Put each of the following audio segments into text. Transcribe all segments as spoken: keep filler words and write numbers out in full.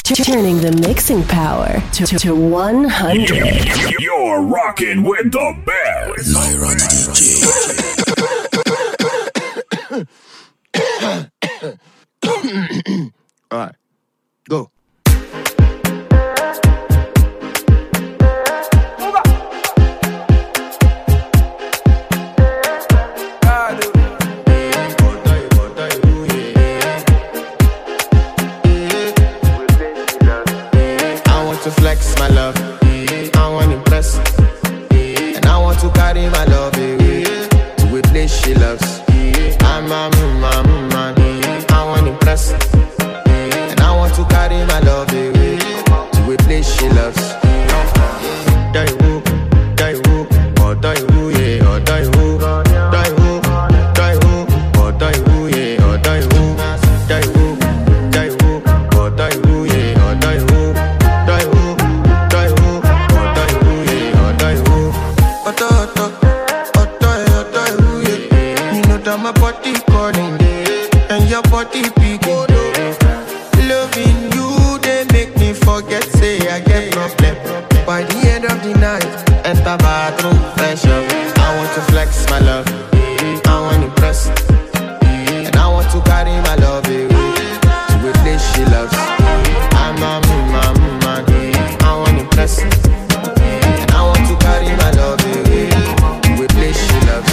Turning the mixing power to, to, to one hundred. You're rocking with the best. Lyra D J. Alright, go. To flex my love, I want to impress, and I want to carry my love away to a place she loves. I'm a man, man, I want to impress, and I want to carry my love away to a place she loves. Die who, die who, or die who, yeah, or die who, die who, die who, or die who, yeah, or die who, die who, die who, or die who, yeah, or die who. My body calling, and your body picking. Loving you, they make me forget, say I get problem. By the end of the night, enter bathroom, fresh up. I want to flex my love, I want to impress, and I want to carry my love away to a place she loves. I'm a man, man, I want to impress, and I want to carry my love away to a place she loves.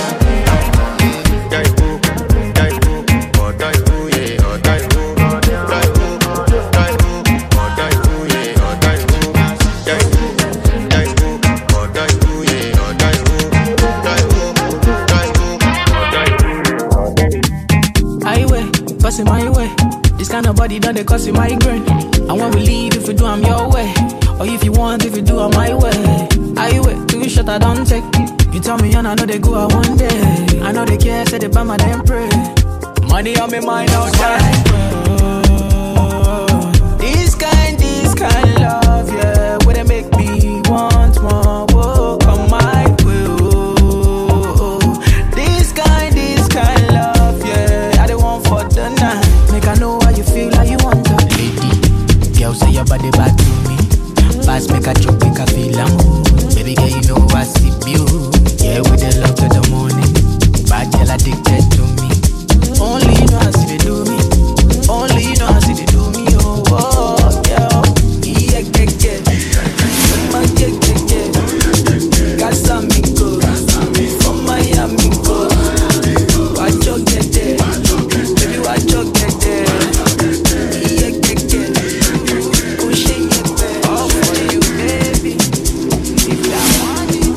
In my way, this kind of body done they cause you migraine. And when we leave, if we do, I'm your way. Or if you want, if you do, I'm my way. I wait, two shot I don't take. You tell me and I know they go out one day. I know they care, say they buy my damn pray. Money on me mind outside. This kind, this kind love, yeah, where they make me want more. Whoa, come my way. Oh, this kind, this kind love, yeah, I don't want for the night. Make I know how you feel, how you want to. Lady, girl say your body back to me. Pass make a choke, make a feel am. Baby girl, you know I see you. Yeah, with the love to the morning. Bad girl addicted to me. Only you know how see they do me. Only you know how see they do me. Oh, oh yeah, yeah, yeah, yeah. My yeah, yeah, yeah. Casamigo, from Miami, go. Watch your get there, baby, watch your get there. Yeah, yeah, yeah. Pushing it back, all for you, baby. If I want it.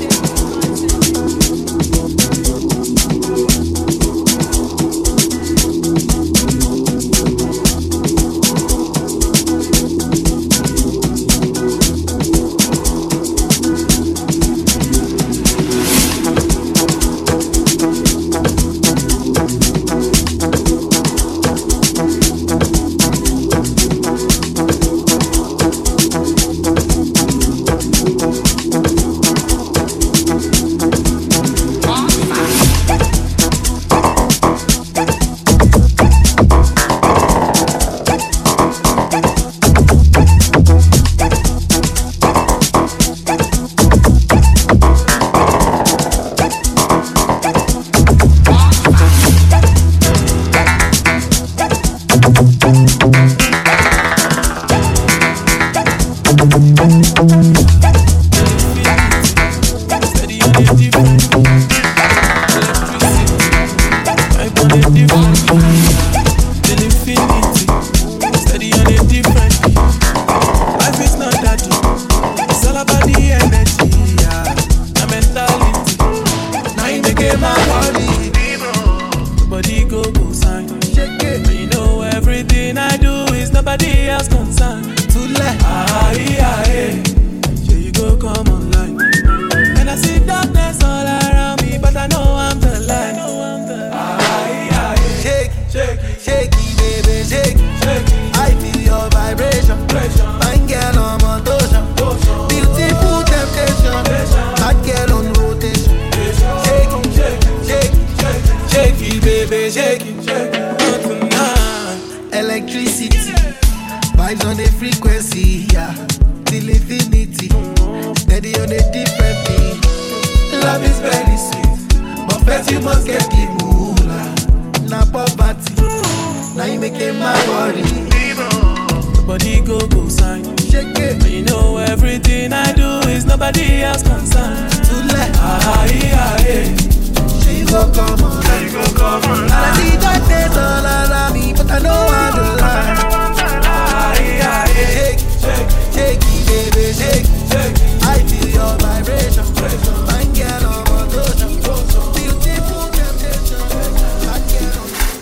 vibes on the frequency, yeah. Till infinity, steady on a different beat. Love is very sweet, but first you must get the moolah. Na poverty, now you making my body. Body go go sign. Shake it. But you know everything I do is nobody else concerned. To let ah yeah yeah. She go come on, she go come on. And I see that there's all around me, but I know I'm the lie. Ah yeah yeah. Shake, shake, shake it, baby, shake, shake. I feel your vibration. Fine girl on my motion. Beautiful temptation. I can't.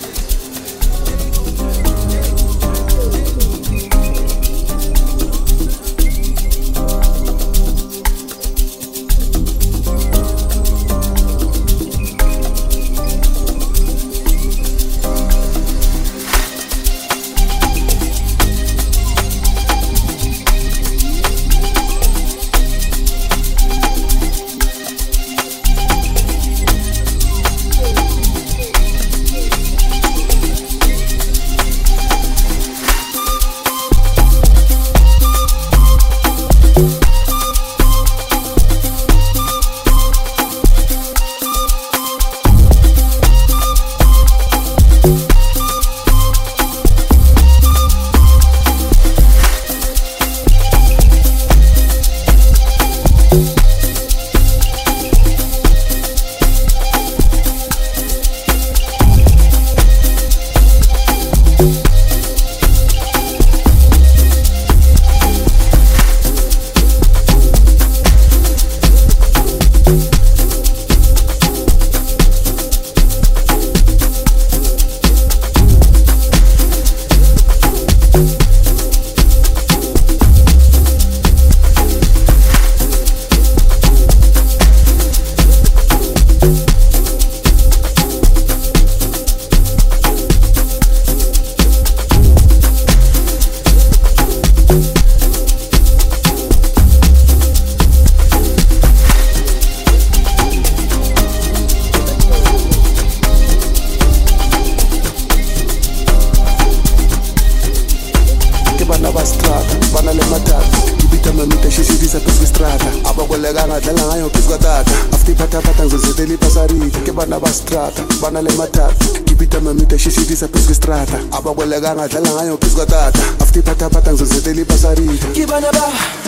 Bana le matata kipita mamita shishitisa pesque strata abakwelega ngadlala ngayo phezu tata after pata pata ngizozedeli pasarita kibana ba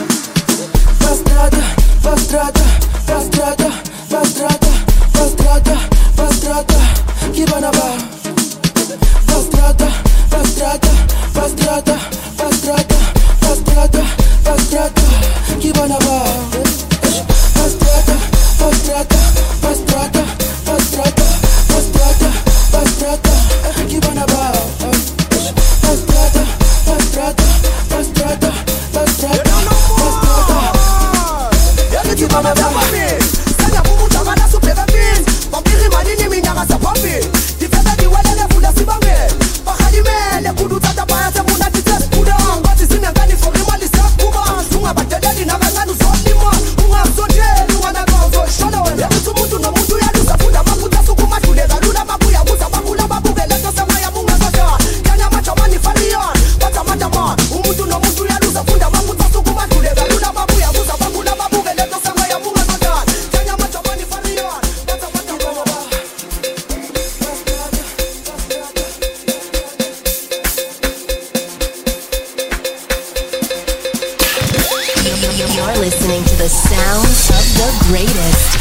fastrata fastrata fastrata fastrata fastrata fastrata kibana ba fastrata fastrata fastrata fastrata fastrata fastrata kibana ba fastrata fastrata fastrata fastrata Fastrata, fastrata, kibana ba. Fastrata, fastrata, fastrata, fastrata, fastrata. Yale kibana ba papi. Sanya bumu tamana supera pin. Pampiri manini minyanga sa papi. Difenda diwele le funda sibange. Pakali mele kudu tata baya se muna tite. Kuda ngati sinya ngani for imali sa kuma. Sunga batedeli na nganu zoni mo. Unga zote, unga na gozo. Shono we. Yale tumutu no mutu ya lusa funda makuta sukuma tude. You're listening to the sound of the greatest.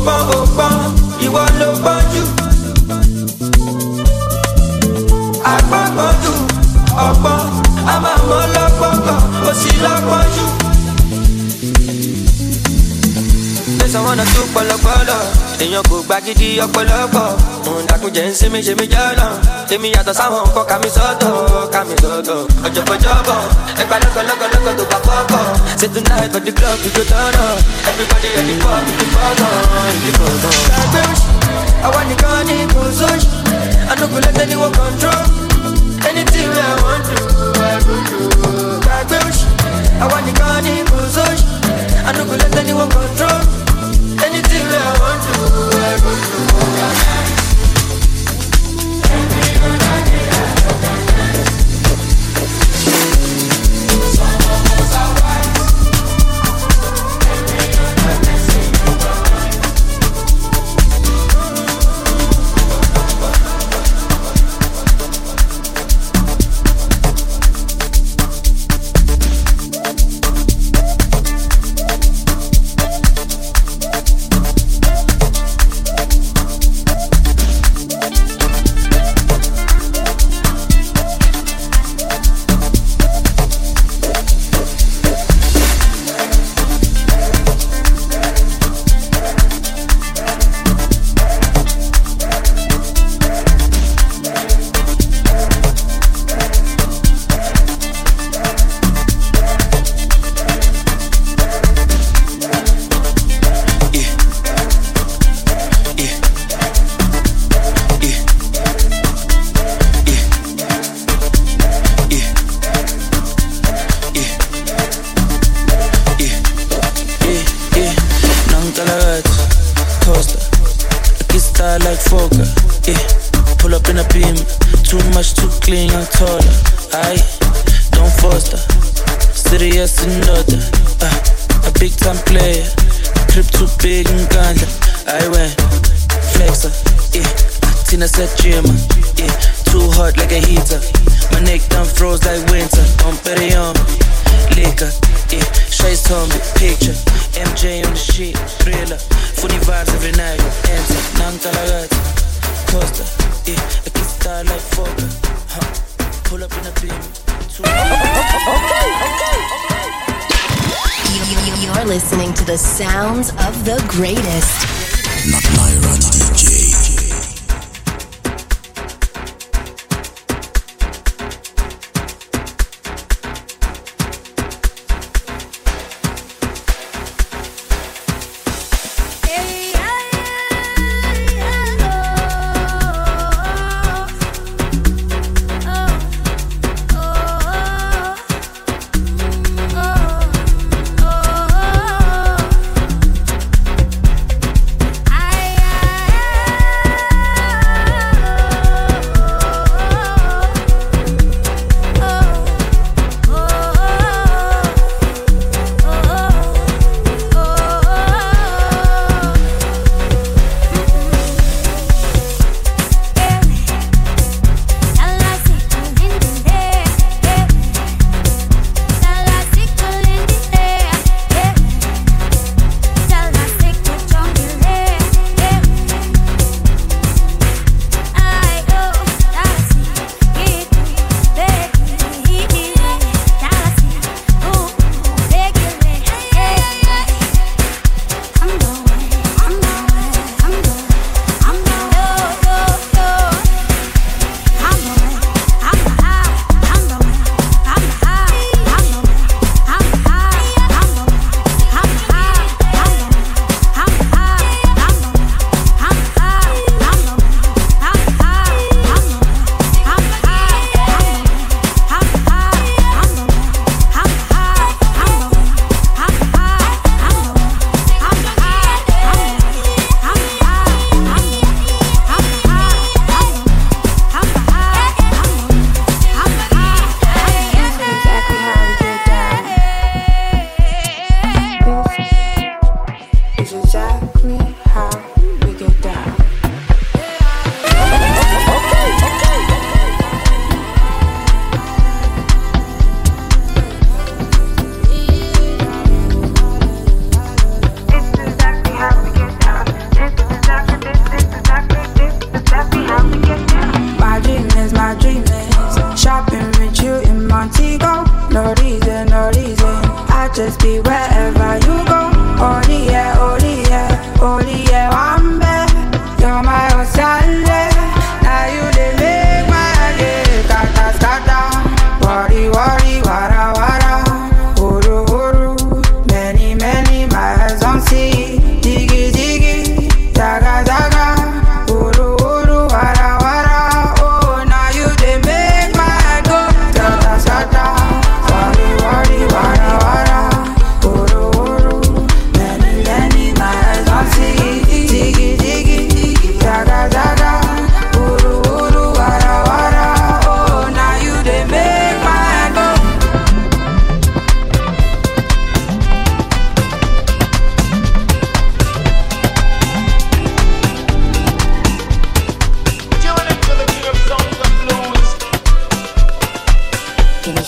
Ogbon, Ogbon, you want no bond you. Agbon, you, Ogbon, I'm a mother, Ogbon, Ogbon, you. I wanna do polo polo. Èèyàn kò gba gidi ọ̀pọ̀lọpọ̀. Ǹdàkùn jẹ́ ń ṣe mí ṣe mí jọ́nà. Èmi yàtọ̀ sáwọn nǹkan ká mi sọ́tọ̀, ká mi sọ́tọ̀. Ọ̀jọ̀gbọ̀jọ̀bọ̀, ẹgbà lọ́kọ̀lọ́kọ̀lọ́kọ̀ tó bá fọ́kọ̀. Say tonight for the club we go turn up. Everybody at the pub, the photo, the photo. I want the gun in position. I no go let anyone control. Anything I want to, I go do. I want the gun in position. I no go let anyone control. Anything I want to, I go to. You're listening to the sounds of the greatest. Not Myron D J. I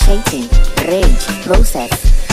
Shaking, rage, process.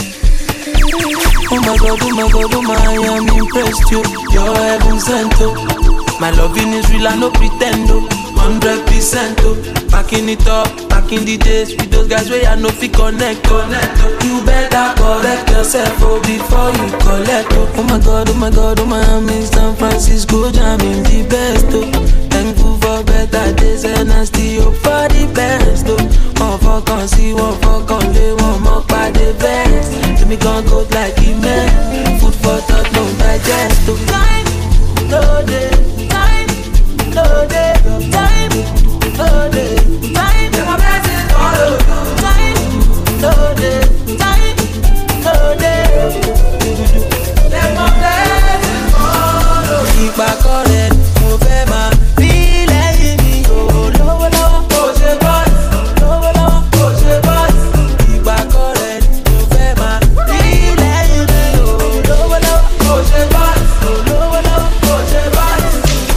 Oh my god, oh my god, oh my, I am impressed you. You're heaven sent, oh. My loving is real, I no pretend, oh. Hundred percent, oh. Backing it up, back in the days with those guys where I no fit connect, connect, oh. You better correct yourself, oh, before you collect, oh. Oh my god, oh my god, oh my, I'm in San Francisco, jamming the best, oh. Thankful for better days and I still hope for the best, oh. One for can see, one for can lay, one more by the best. Let me gon' go like a man. Food for thought, no digest, oh. Time, no day, time, no day, time, no day, time. My blessings follow you. Time, no day, time, no day. Let my blessings follow. Keep back on it, move it, man. Feel it in me, oh, low, low, push it, boys, low, low, push it, boys. Keep back on it, move it, man. Feel it in me, oh, low, low, push it, boys, low, low, push it, boys.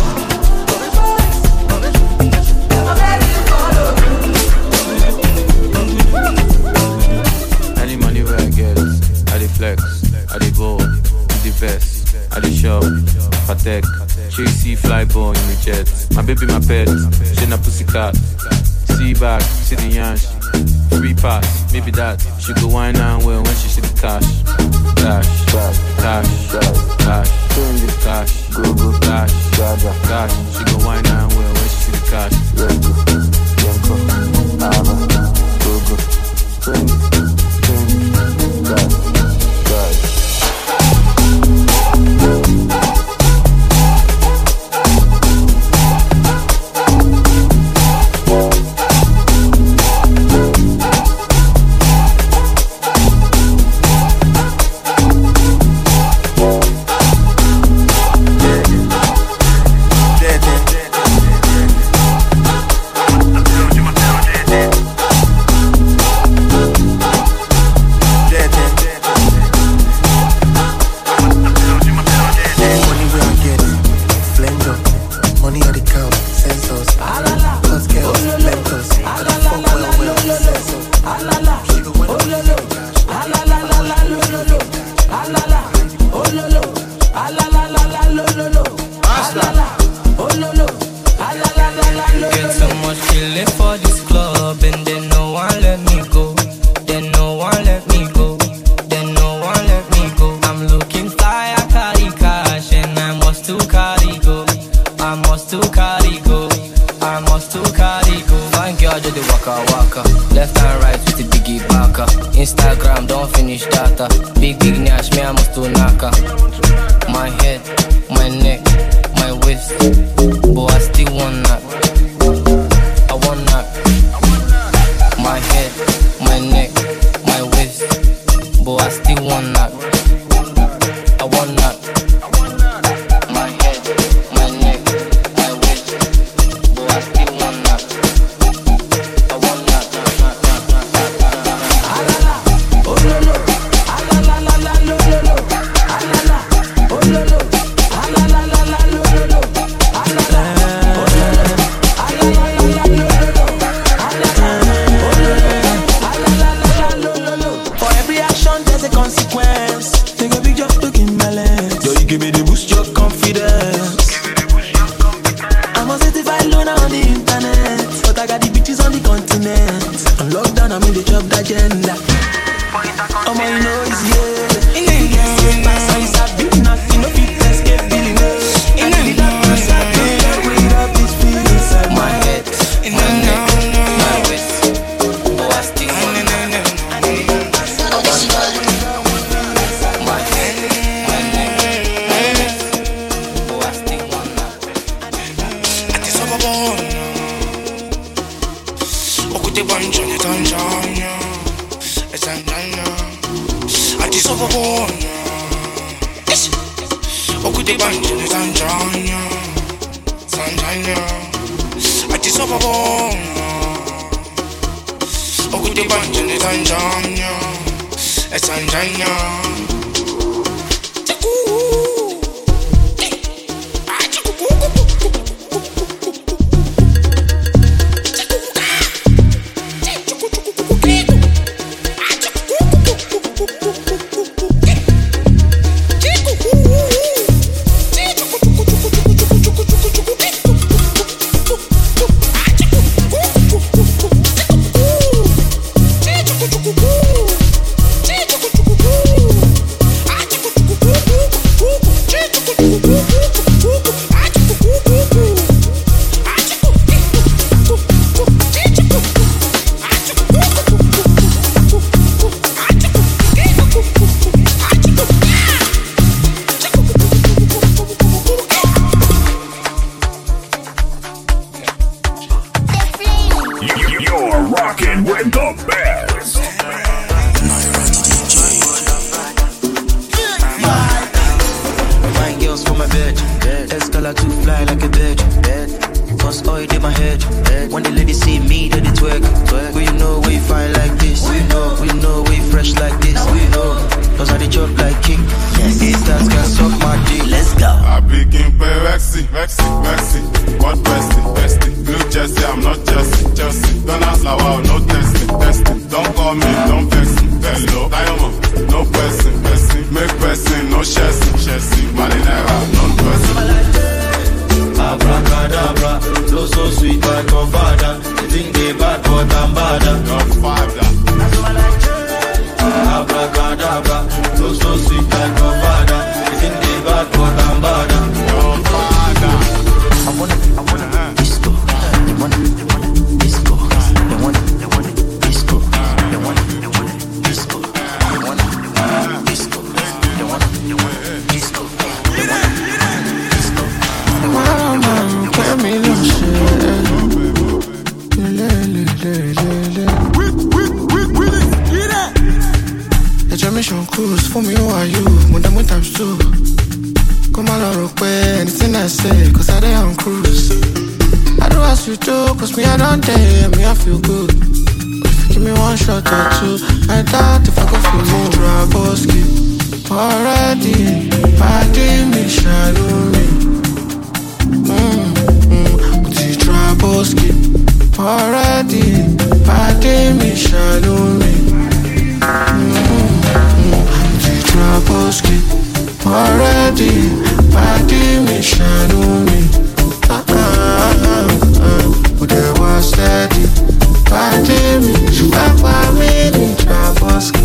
Any money where I get, I dey flex, I dey ball, with the vest, I dey shop, Patek, Chasey fly ball in the jet. My baby, my pet, she na pussycat. See back, see the yansh, free pass, maybe that. She go wine and well when she see the cash. Cash, cash, cash, cash, cash, go go cash, cash. She go wine and well when she see the cash. When the ladies see me, do the twerk. twerk. We know we fine like this. We know, we know we fresh like this. We know, cause I the chop like king. Yes. Haters can suck my dick. Let's go. I begin play Rexy, Rexy, Rexy. What bestie, bestie? Blue Jesse, I'm not Jesse, Jesse. Don't ask now, wow, no testing, testing. Don't call me, don't vex me. Hello, Diamond, no person, person. Make person, no chassis, chassis. Marinera, non person. Abracadabra, flow so sweet like Godfather. You think they bad, but I'm badder. Godfather. Abracadabra, flow so sweet like Godfather. You think they bad, but I'm badder. Godfather. I wanna, I wanna disco. They wanna, they wanna disco. They wanna, they wanna disco. They wanna, they wanna disco. They wanna, they wanna disco. They wanna, they wanna disco. They wanna, disco. They wanna. Mission cruise for me, who are you? When I'm with times two. Come on, I'll pay anything I say, cause I dey on cruise. I do as you do, cause me I don't dare, me I feel good. But if you give me one shot or two, I doubt if I go feel more. Draboski, already, party me, shadow me. Mm-hmm, Draboski, already, party me, shadow me. Mm-hmm. Traboski, already, body me, shadow me. Ah ah ah ah, but there was steady, body me, Papa me, Traboski.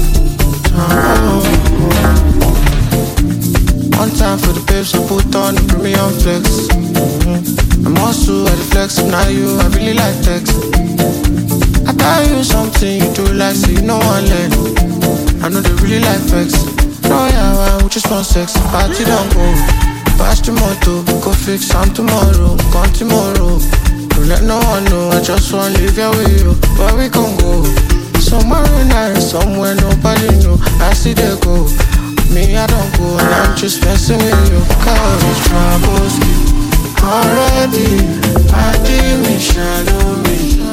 One time for the babes, I put on the premium flex. Mm-hmm. I'm also at the flex, now you, I really like text. I tell you something, you do like, so you know one leg. I know they really like flex. No, yeah, we just want sex. Party don't go. Pass the motto. Go fix some tomorrow. Gone tomorrow. Don't let no one know. I just want to live here with you. Where we can go? Somewhere nice, somewhere nobody know. I see they go. Me, I don't go. And I'm just messing with you. Cause it's Traboski. Already. Party me, shadow me.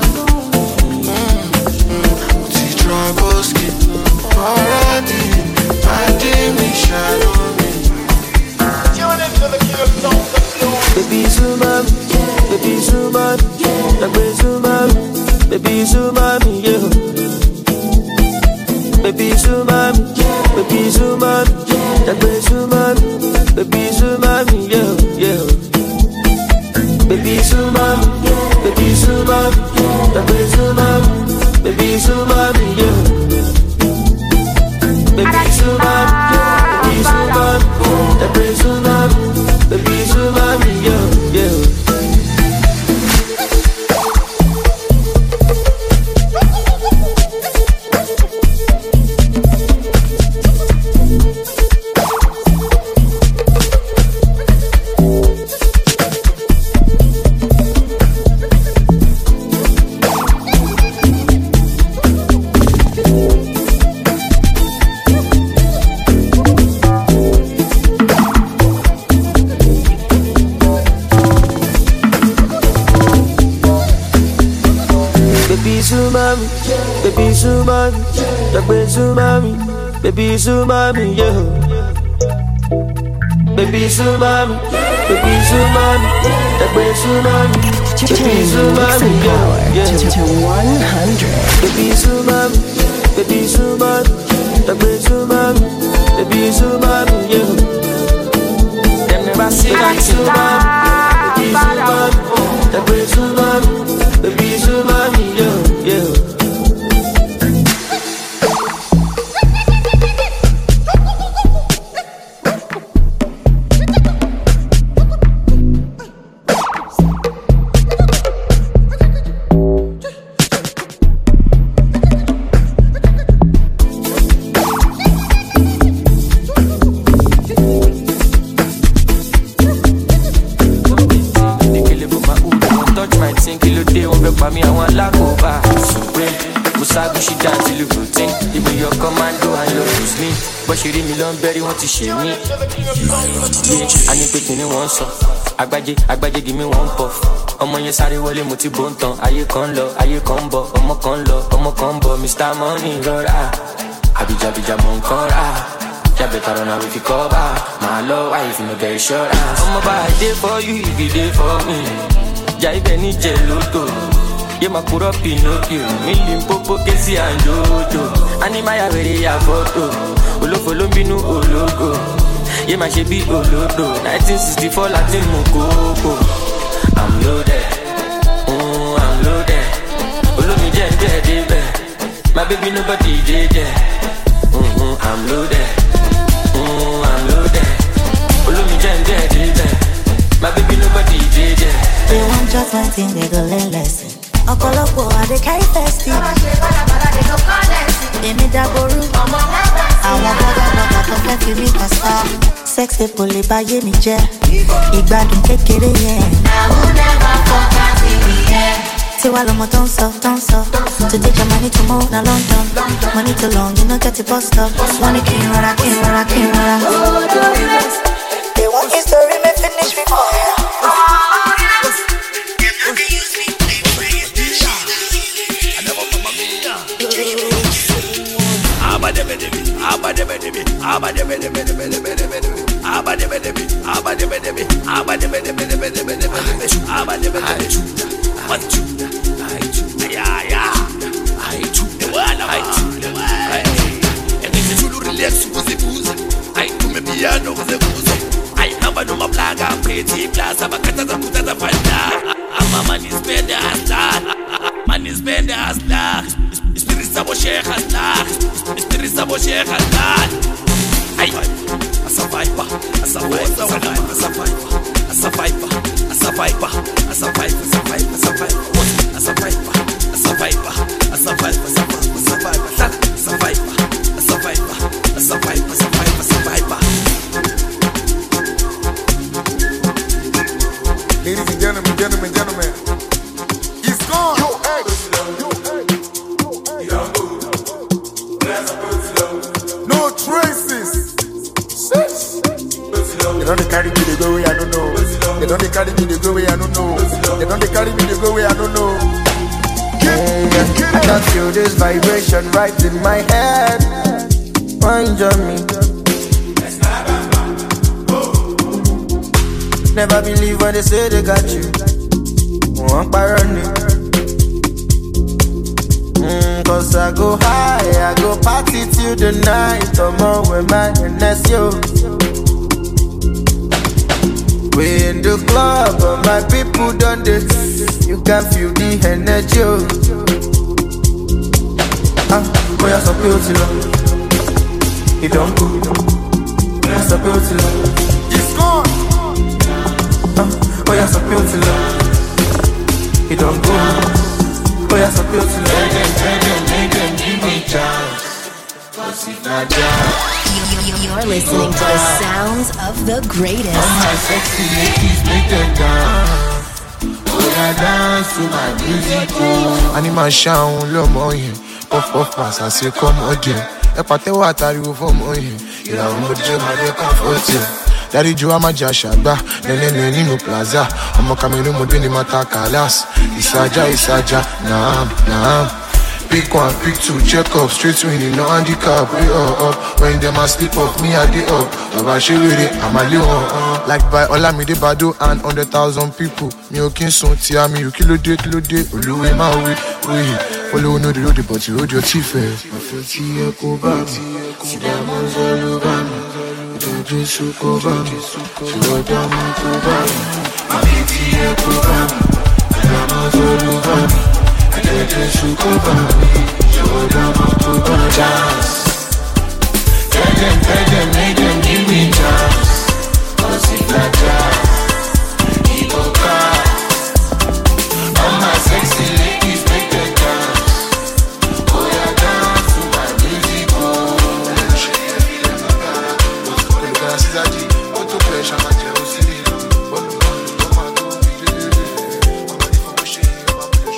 Mm-hmm. Traboski. Already. Me, shadow me. Baby Zuma, baby Zuma, baby Zuma, baby Zuma, yeah. Baby Zuma, baby Zuma, baby Zuma, baby Zuma, yeah, yeah. Baby Zuma, baby Zuma, baby Zuma, baby Zuma, yeah. Baby Zuma, baby Zuma, baby Zuma, baby Zuma, yeah, yeah. Baby Zumami, baby Zumami, baby Zumami, yeah. Baby Zumami, baby Zumami, baby Zumami, baby Zumami, yeah, yeah. To one hundred. Baby Zumami, baby Zumami, baby Zumami, baby Zumami, yeah. Them never see like Zumami, baby Zumami, baby Zumami, baby Zumami, yeah, yeah. bó ṣe rí mi ló ń bẹ́rí wọ́n ti ṣe mí. a ní pé kìnìún wọn sọ agbájé agbájé give me one puff. ọmọ yẹn sáré wọlé mo ti bó ń tan ayé kan lọ ayé kan ń bọ̀ ọmọ kan lọ ọmọ kan ń bọ̀ Mister Money rọra àbíjàbíjà mọ̀ nǹkan rà better run away if you cover my love wife no get insurance. I'm about to day for you if you day for me. Jaibe ni jeloto. Ye makuro Pinocchio. Million popo kesi and jojo. Animaya vere ya photo. Olofo lombinu ologo. Ye ma shebi olodo. nineteen sixty-four Latin mukoko. I'm loaded. Mm, I'm loaded. Olomi jende debe. My baby nobody did there. Mm-hmm, I'm loaded. Mm, I'm loaded. Olumi jende debe. My baby nobody did there. They want just one thing, they go learn lesson. Okolopo, I dey carry festive. Emi daboru. Àwọn bọ́dọ̀ bọ́dọ̀ tó fẹ́ fi mí pàṣẹ. Sexy pole báyé mi jẹ́. Ìgbádùn kékeré yẹn. I will never forget it. Tiwa lomo don't stop, don't stop. To take your money to move na London. Money too long, you no get the bus stop. Money can't run, I can't run, I can't run. They want history, me finish before ya. One, two, I two, yeah, yeah, I two, the one, I two, the one. And if you relax, was a booze. I do me piano was a booze. I never know my plug, I'm pretty class. I'm a cat as a put as a fanda. I'm a man is better as that. Man is better as that. Spirits of share as that. Spirits of share as that. I as a viper, as a viper, as a viper, as a viper. As a viper, as a viper, as a viper, as a viper, as a viper, as a viper, as a viper, as a viper, as a viper, as a viper, as a viper, as a viper, as a viper, as a viper. Ladies and gentlemen, gentlemen, gentlemen, he's gone. Yo, hey, no traces. They don't carry me the go way I don't know. They don't carry me the go way I don't know. They don't carry me the go way I don't know. Mm, I can feel this vibration right in my head. Wind on me. Never believe when they say they got you. One parony. Mm, Cause I go high, I go party till the night. Tomorrow with my N S yo. We in the club, but my people done this. You can feel the energy. Ah, boy, I'm so beautiful. He don't go. I'm so beautiful. He's gone. Ah, boy, I'm so beautiful. He don't go. Boy, I'm so beautiful. Make them, make them, make them give me chance. Cause if not down. You're listening to the sounds of the greatest. All my sexy ladies, make them dance. When I dance to my music, oh. Anima sound low mo yen. Puff puff pass, I say come again. E patewo atariwo for mo yen. Ìràwọ̀ mo jẹ́ ma dey comforting. Daddy Joe Amaja Shagba, Nene Nino Plaza. Ọmọ Cameroon mo dé ní Mata Kalas. Isaja, Isaja, naam, naam. Pick one, pick two, check up, straight winning, no handicap, way up, up. When them a sleep off, me I dey up. Baba she with it, I'm a little uh, like by Olamide Bado and hundred thousand people. Me okin son tia me, you kilo day, kilo day. Oluwe ma we, we. Follow no the road, but you hold your teeth first. I feel tia koba, si da manzalo bana. Ito Jesu koba, si wada man koba. I feel tia koba, si da manzalo bana. I just shoot over me, show them how to burn chance. Tell them, tell them, make them give me chance. Cause if not chance, keep on car. All my sexy ladies make them dance. Oh yeah, dance to my music, oh.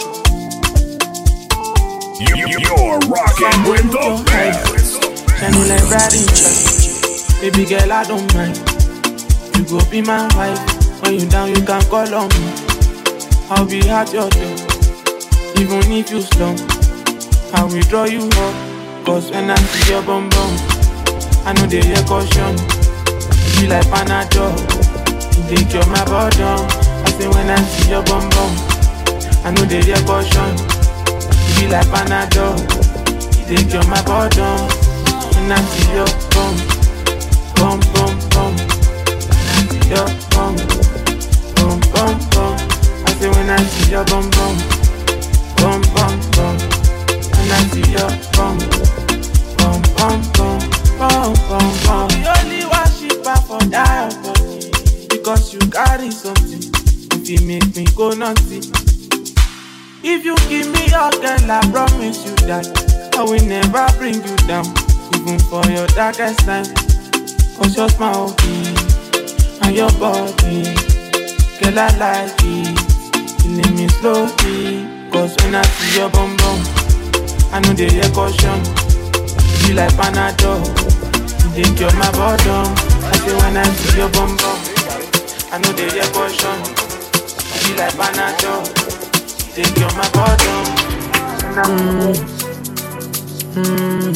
You're rocking with the best. like riding shot. Baby girl, I don't mind. You go be my wife. When you down, you can call on me. I'll be at your door. Even if you slump, I will draw you up. Cause when I see your bum bum, I know they hear caution. You be like Panadol, you take cure my bottom. I say when I see your bum bum, I know they hear caution. You be like Panadol, you take cure my bottom. When I see your bum, bum bum bum, your bum, bum bum bum. I say when I see your bum bum, bum bum bum. When I see your bum, bum bum bum, bum bum bum. The only worship I for that body, because you carry something. If you make me go naughty, if you give me your girl, I promise you that I will never bring you down, even for your darkest time. Cause your smile and your body, girl, I like it. Killing me slowly, cause when I see your bum bum, I know they hear caution. You be like Panadol, you take cure my bottom. I say when I see your bum bum, I know they hear caution. You be like Panadol, you take cure my bottom. Mm.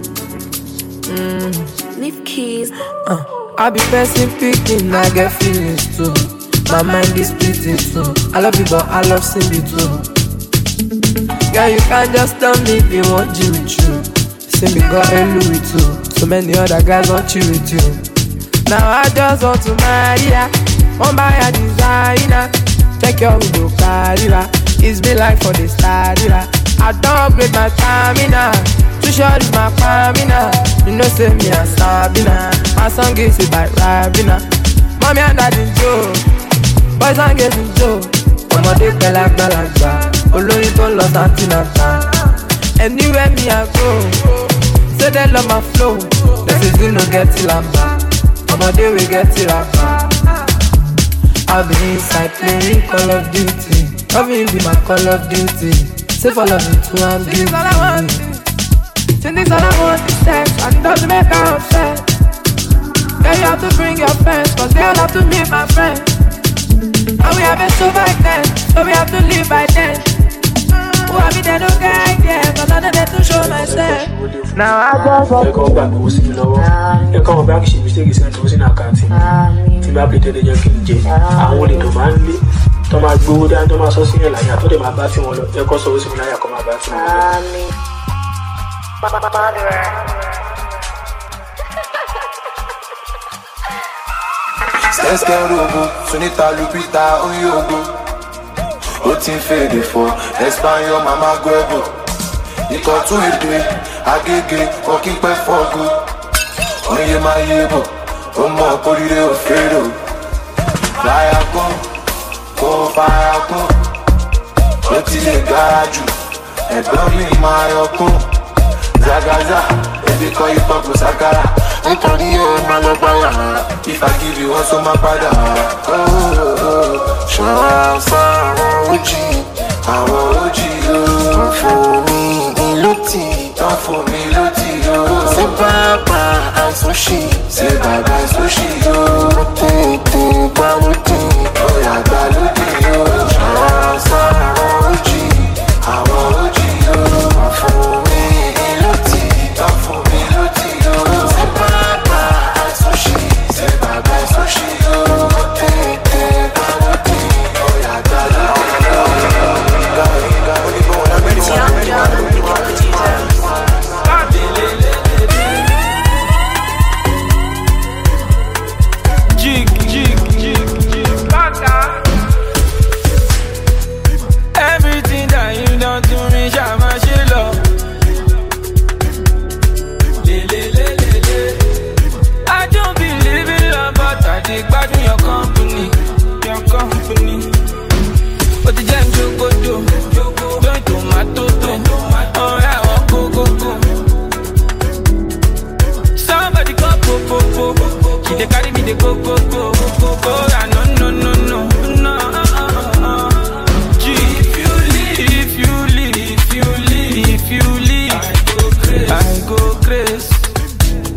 Mm. Leave keys. Uh, I be person picking, I get feelings too. My mind is splitting too. I love you, but I love singing too. Girl, you can't just tell me if you want you with you. See me got a Louis too. So many other guys want you with you. Now I just want to marry ya. One buy a designer. Check your window, carriera. It's been like for the starter. I don't upgrade my stamina. Too short is my stamina. You know say me a Sabina. My song is it by Rabina. Mommy and daddy Joe. Boys and girls in Joe. Ọmọdé pẹ̀lá gbàlagbà, olóyin tó lọ sàtìnàtà. Anywhere me I go, say they love my flow. This is you no get till I'm back. Ọmọdé we get till I'm back. I'll be inside playing Call of Duty. Loving be my Call of Duty. Say follow me to I'm beauty. This all I want. This all I want is sex, and it doesn't make her upset. Girl, you have to bring your friends, cause they all have to meet my friends. And we have it so back then, so we have to live by then. Who have it, they don't get yeah, cause I know they to show myself. Now I just want to come back, we'll see you know. You come back, she mistake is sent to us in our country. Timba play the young king, I want it to manly. Thomas Good and Thomas Ossie, like I told them about him, your cost of Ossie, I come about him. Let's get robo, Sunita Lupita Oyogo. O ti fede for Espanyol Mama Guebo. Iko tu ede, agege, okin pe fogo. Oye ma yebo, omo polire ofero. Fire con, go fire con. O ti le garaju, ẹ̀gbọ́n mi ma yọkun. Zagaza, ebi ko ipo ko sakara. Nítorí ẹ máa lọ gbáyà. If I give you one, so my brother. Ṣọ́ra fún àwọn ojì, àwọn ojì yóò. Wọ́n fún mi ìlútì, wọ́n fún mi ìlútì yóò. Ṣé bàbá àìsóṣì, ṣé bàbá àìsóṣì yóò. Mo tètè gbàlódì, bóyá gbàlódì yóò. Ṣọ́ra fún àwọn ojì, àwọn ojì yóò. Wọ́n fún mi ìlútì, wọ́n fún mi ìlútì yóò. Ṣé bàbá àìsóṣì, ṣé bàbá àìsóṣì yóò. Mo tètè gbàlódì, bóyá gbàlódì yóò. Jig, jig, jig, jig, everything that you done to me, Shama Shilo. I don't believe in love, but I dig back in your company, your company. But the jam you go do, don't tomato, oh yeah, oh, go, go, go. Somebody go, go, go, go. She dey carry me, they go, go, go, go, go. Ah, no, no, no, no, no. Gee, if you leave, if you leave, if you leave, if you leave, I go crazy.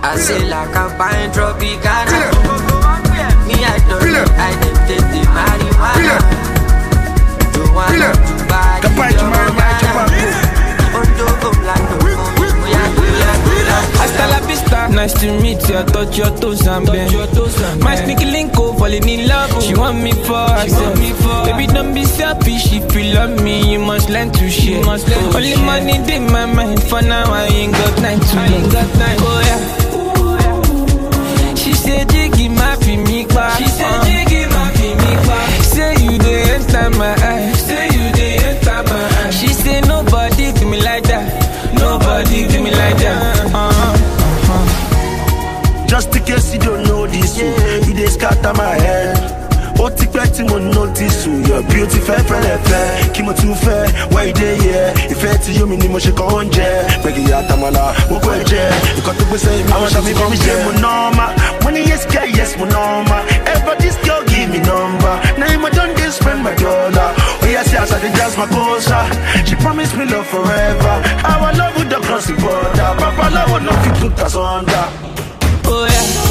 I say like a pine tropicana. Me I don't know, I did take the marijuana. Don't want to buy the marijuana. Hasta la vista, nice to meet you. I touch your toes and bend. My sneaky link up, falling in love. She want me for herself. Baby, don't be selfish. If you love me, you must learn to share. Only money in my mind. For now, I ain't got time to love. Oh yeah. She said, Jiggy, my fi me back. She said, Jiggy, my fi me back. Say you dey enter my eyes. Say you dey enter my eyes. She said, nobody do me like that. Nobody do me like that. Uh-huh. Uh-huh. Just in case you don't know this, yeah. You just scatter my head. What expecting won't notice you. You're beautiful, friend, fair. Kimo too fair, why you there, yeah? If it's to you, me, mo she con je. Begi ya tamala, mo kwe je. You got to be saying, I want to be from je. Mo normal, money yes, girl, yes, mo normal. Ever this girl give me number. Now I'm done this, spend my dollar. Oh yes, yes, I think that's my cosa. She promised me love forever. Our love would not cross the border. Papa love would not fit put us under. Oh yeah.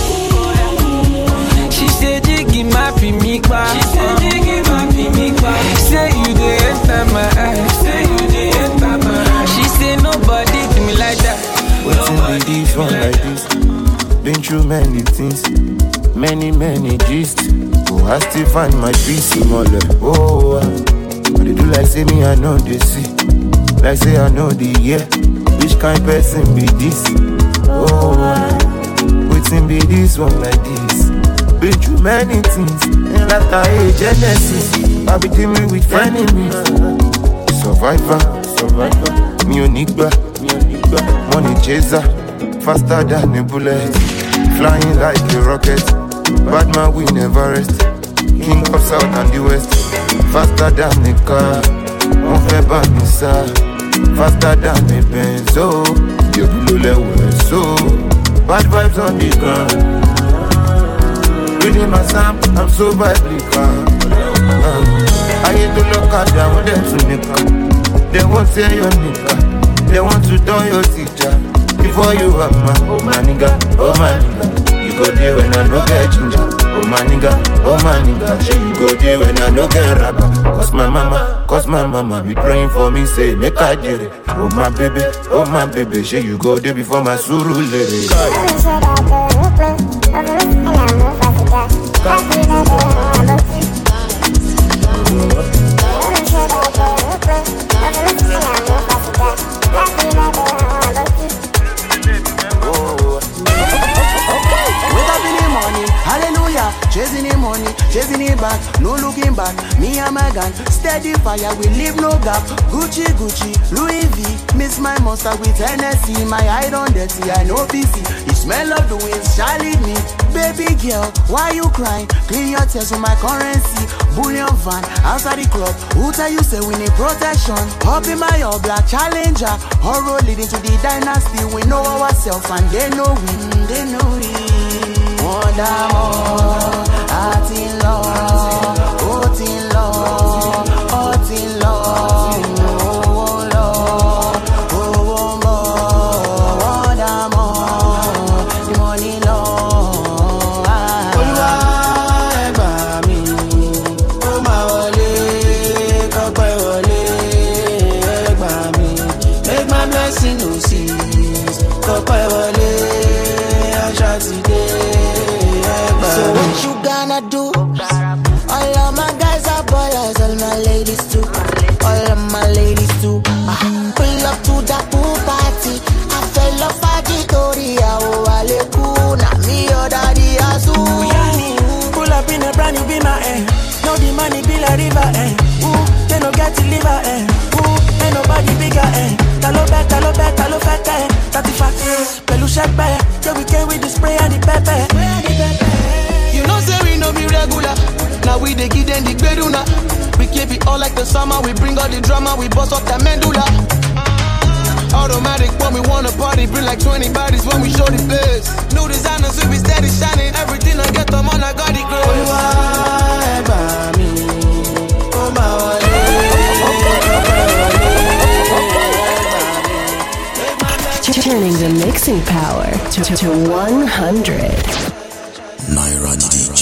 She said, Jiggy, my fi me back. She said, Jiggy, my fi me back. Say you dey enter my eyes. Say you dey enter my eyes. She said, nobody do me like that. What's in this one like this? Been through many things, many, many gist. Oh, I still find my peace in all the oh, uh, but they do like say me, I know they see. Like say I know the year. Which kind person be this? Oh, uh, waiting be this one like this. Been through many things, and after a genesis, I be dealing with enemies. Survivor, survivor, me onigba, me onigba, money chaser, faster than a bullet, flying like a rocket. Bad man we never rest, king of south and the west, faster than a car, on fait pas ça, faster than a benzo, you blue level so, bad vibes on the ground. Reading my Sam, I'm so biblical. uh, I hate to look at them when them to nigga. They won't say your nigga. They want to turn your teacher. Before you have my, oh my nigga, oh my nigga. You go there when I no get ginger. Oh my nigga, oh my nigga. She you go there when I no get rapper. Cause my mama, cause my mama be praying for me, say make I get it. Oh my baby, oh my baby. She you go there before my suru lady. Chasing the money, chasing it back, no looking back. Me and my gang, steady fire, we leave no gap. Gucci, Gucci, Louis V, miss my monster with Hennessy. My eye on dirty, I know P C. You smell of the winds, shall lead me. Baby girl, why you crying? Clean your tears with my currency. Bullion van, outside the club. Who tell you say we need protection? Hop in my all black challenger. Horror leading to the dynasty. We know ourselves and they know we, they know we. One more, heart in love, heart in love, heart in love, oh love, oh more, one more, the money love. Olúwa ẹ gbà mí, ó máa wọlé, kọ́pẹ́ wọlé, ẹ gbà mí, make my blessing no cease, kọ́pẹ́ wọlé, àṣà ti dé. So what you gonna do? All of my guys are ballers, all my ladies too. All of my ladies too. Uh, pull up to the pool party. I fell off a Victoria, oh Alekuna, me or daddy Azu. Pull up in a brand new be my eh. Know the money be like river eh. Ooh, they no get to liver eh. Ooh, ain't nobody bigger eh. Talo bet, talo bet, talo fete eh. thirty-five, pelu shake eh. Yeah, we came with the spray and the pepper. You know say we no be regular. Now we dey give them the beduna. We keep it all like the summer. We bring all the drama. We bust up that medulla. Automatic when we wanna party. Bring like twenty bodies when we show the place. New designers we be steady shining. Everything I get them on I got it glow. Turn Turning the mixing power to, to, to one hundred. Naira D J.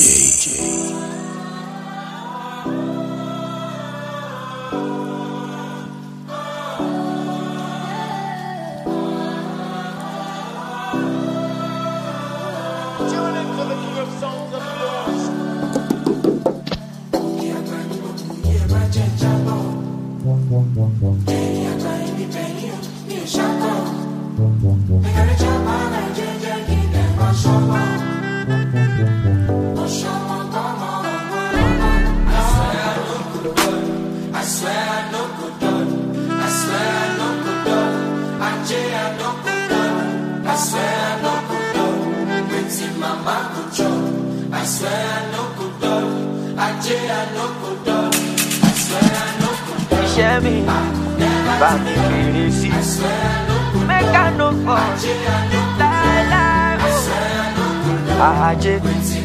Make I no fall. Lie, lie.